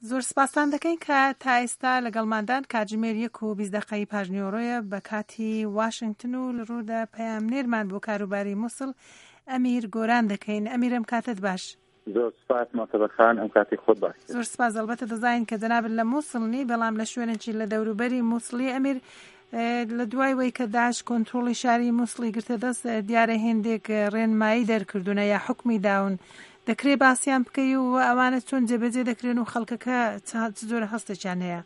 زۆر سپاسان دەکەین کە تا ئێستا لەگەڵماندان کاتژمێر 1:20 پاژنیۆڕۆیە بە کاتی واشنگتن و لە ڕوودا پەیامنێرمان بۆ کاروباری مووسڵ ئەمیر گۆران دەکەین. ئەمیرم کاتت باش. زۆر سپاس ماتەبەخان، ئەم کاتی خۆت باش. زۆر سپاس. ئەلبەتە دەزانین کە جەنابن لە مووسڵنی، بەڵام لە شوێنێکی لە دەوروبەری مووسڵی. ئەمیر لە دوای وەی کە داعش کۆنتڕۆڵی شاری مووسڵی گرتە دەست، دیارە هێندێک ڕێنمایی دەرکردوونە یا حکمی داون. دەکرێت باسییان بکەی و ئەوانە چۆن جێبەجێ دەکرێن و خەڵکەکە چ زۆر هەستێکیان هەیە؟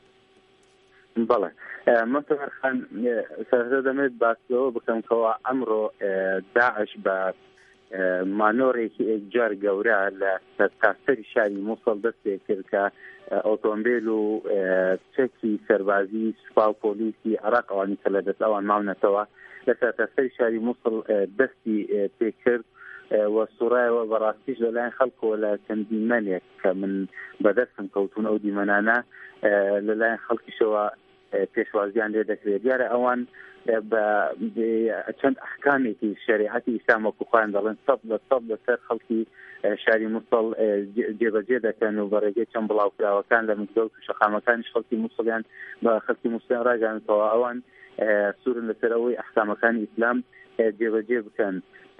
بەڵێ مەتەبەخان، سەرەتا دەمێت باسەوە بکەم کەەوە ئەمڕۆ داعش بە مانۆڕێکی ئێکجار گەورە لە تاستەری شاری مووسڵ دەستێ کرد کە ئۆتۆمبیل و چەکی سەربازی سوپا و پۆلیسی عێراق ئەوانی کە لە دەست ئەوان ماونەتەوە لە تاستەری شاری مووسڵ دەستی پێکرد و سوڕایەوە بەڕاستیش لەلایەن خەڵکەوە لە چەندین مەلێک کە من بەدەستم کەوتون ئەو دیمەنانە لەلایەن خەڵکیشەوە پێشوازیان لێ دەکرێت. دیارە ئەوان بە چەند ئەحکامێکی شریعەتی ئیسلام وەکو خۆیان دەڵێن سەد لەسەر خەڵکی شاری مووسڵ جێبەجێ دەکەن و بەڕێگەی چەند بڵاوکراوەکان لە مزگەوت و شەقامەکانیش خەڵکی مووسڵیان بە خەڵکی مووسڵیان ڕاگەیاندەوە ئەوان سوورن لەسەر ئەوەی ئەحکامەکانی ئیسلام جێبەجێ بکەن.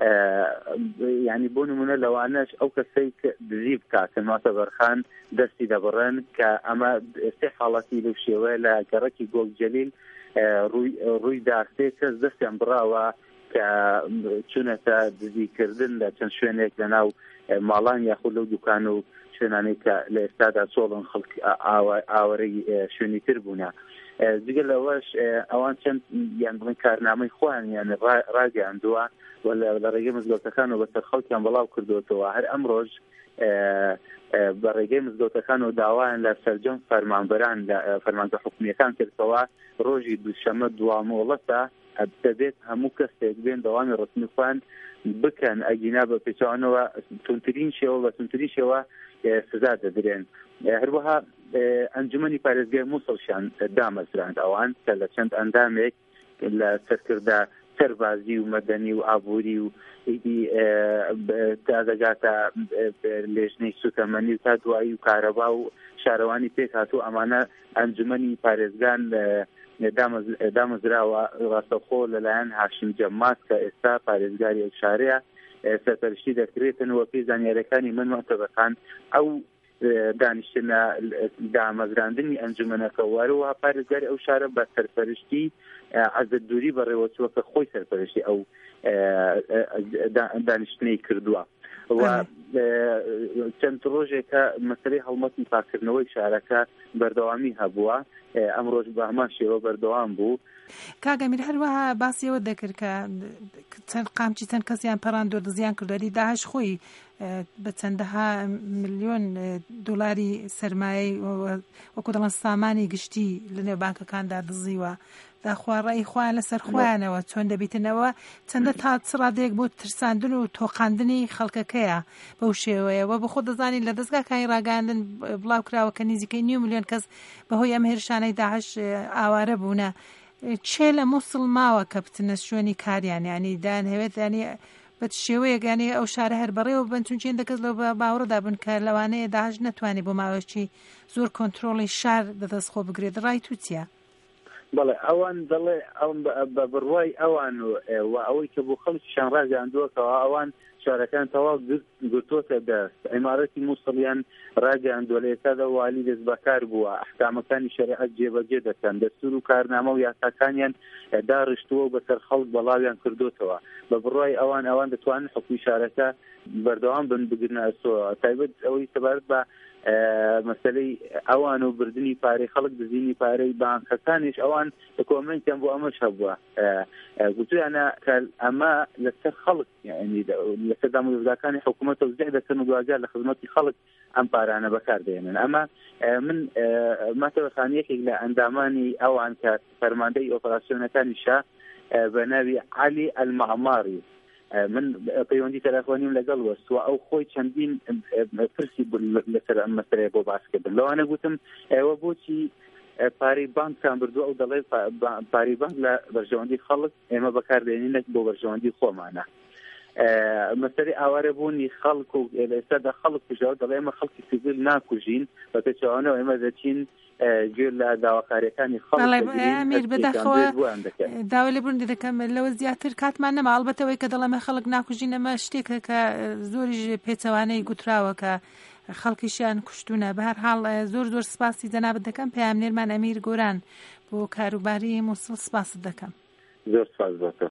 یعنی بۆ نمونە لەوانەش ئەو کەسەی دزی بکاتن ماتەبەرخان دەستی دەبڕێن کە ئەمە سێ حاڵەتی لەو شێوەیە لە گەڕەکی گۆڵ جەلیل ڕوویدا سێ کەس دەستیان بڕاوە کە چوونەتە دزیکردن لە چەند شوێنێک لەناو ماڵان یاخود لەو دوکان و شوێنانەی کە لە ئێستادا چۆڵن خەڵکی ئاوەرەی شوێنی تر بوونە. جگە لەوەش ئەوان چەند یان بڵێن کارنامەی خۆیان یان ڕاگەیاندووە لە ڕێگەی مزگەوتەکان و بەسەر خەڵکیان بەڵاو کردوتەوە. هەر ئەمڕۆژ بە ڕێگەی مزگەوتەکان و داوایان لە سەرجەم فەرمانبەران لە فەرمانگە حکومیەکان کردەوە ڕۆژی دووشەمە دوامۆڵەتە دەبێت هەموو کەسێک بێن دەوامی ڕسمی خۆیان بکەن ئەگینا بە پێچوانەوە تونترین شێوە بە تونترین شێوە سزا دەدرێن. هەروەها ئەنجومەنی پارێزگای مووسڵشیان دامەزراند ئەوان کە لە چەند ئەندامێک لە سەرکردە سەربازی و مەدەنی و ئابووری و تا دەگاتە لێژنەی سوتەمەنی و تا دوایی و کارەبا و شارەوانی پێک هاتوو ئەمانە ئەنجومەنی پارێزگان دامەزراوە ڕاستەوخۆ لەلایەن هاشم جەمات کە ئێستا پارێزگاری ئەو شارەیە سەرپەرشتی دەکرێتن وە پێی زانیاریەکانی من ماتەبەخان ئەو دانیشتنە دامەزراندنی ئەنجومەنەکە وارەوە پارێزگاری ئەو شارە بە سەرپەرشتی عەزت دووری بەڕێوەچووەکە خۆی سەرپەرشتی ئەو دانیشتنەی کردووە و چەند ڕۆژێکە مەسەلەی هەڵمەتی پاکردنەوەی شارەکە بەردەوامی هەبووە. ئەمڕۆژ بە هەمان شێوە بەردەوام بوو. کاگەمیر هەروەها باسیەوە دەکرد کە چەند قامچی چەند کەسیان پەڕاندۆ دزیان کردوەری داعش خۆی بە چەندەها ملیۆن دۆلاری سەرمایەی وەکو دەڵێن سامانی گشتی لە نێو بانکەکاندا دزیوە. داخوارڕایی خۆیان لەسەر خۆیانەوە چۆن دەبیتنەوە چەندە تا چڕادێک بۆ ترساندن و تۆقاندنی خەڵکەکەیە بەو شێوەیەوە بە خۆ دەزانین لە دەستگاکانی ڕاگەاندن بڵاو کراوە کە نزیکەی 9 ملیۆن کەس بەهۆی ئەم هێرشانەی داعش ئاوارە بوونە. چێ لە مووسڵ ماوە کە بتنە شوێنی کاریان ینی دانهەوێت ینی بە شێوەیەک ینی ئەو شارە هەر بەڕێوە بن چونچە هێندە لەو باوەڕدا بن کە لەوانەیە داعش نەتوانێت بۆ ماوەیەکی زۆر کۆنتڕۆڵی شار دەدەستخۆ بگرێت. ڕای تو چییە؟ بەڵێ ئەوان دەڵێ بە بڕوای ئەوان و ئەوەی کە بۆ خەڵکیشان ڕاگەاندووەکەوە ئەوان شارەکان تەواو گرتوۆتە دەست. ئیمارەتی مووسڵیان ڕاگەاندووە لە ئێستادا والی دەست بەکار بووە ئەحکامەکانی شەریعەت جێبەجێ دەکەن دەستور و کارنامە و یاساکانیان داڕشتووە و بەسەر خەڵک بەڵاویان کردوتەوە. بە بڕوای ئەوان دەتوانن حکومی شارەکە بەردەوام بن بگرنە ئەسۆ تایبەت ئەوەی سەبارەت بە مەسەلەی ئەوان و بردننی پارەی خەڵک دزینی پارەی بانکەکانیش ئەوان کۆمنتیان بۆ ئەمەش هەبووە گوتویانە کە ئەمە لەسەر خەڵک لەسەر دامەزراکانی حکوومەتە زیح دەکەن و دوجار لە خزمەتی خەڵک ئەم پارانە بەکاردێنن. ئەمە من ماتەبەخانیەکێک لە ئەندامانی ئەوان کە فەرماندەی ئۆپەراسیۆنەکانی شا بە ناوی عەلی ئەلمەعماری من پەیوەندی تەلەفۆنیم لەگەڵ وەستووە ئەو خۆی چەندین پرسی لەسەر ئەم مەسەلەیە بۆ باسکردن. لەوانە گوتم ئێوە بۆچی پارەی بانکتان بردووە ئەو دەڵێ پارەی بانک لە بەرژەوەندی خەڵک ئێمە بەکاردێنینەک بۆ بەرژەوەندی خۆمانە. مەسەری ئاوارەبوونی خەڵک و ئێستادا خەڵک کوژەوە دەڵێ ئێمە خەڵکی سیڤیل ناکوژین بە پێچەوانەوە ئێمە دەچین گوێ لە داواکاریەکانی ئەمیر بەداخەوە داوای لێبوردنی دەکەم لەوە زیاتر کاتمان نەما ئەڵبەتەوەی کە دەڵێمە خەڵک ناکوژین ئەمە شتێکە کە زۆریش پێچەوانەی گوتراوە کە خەڵکیشیان کوشتونە. بە هەر حاڵ زۆر سپاسی جەنابەت دەکەم پەیامنێرمان ئەمیر گۆران بۆ کاروباری مووسڵ سپاست دەکەم. زۆر سپاس بۆ تۆ.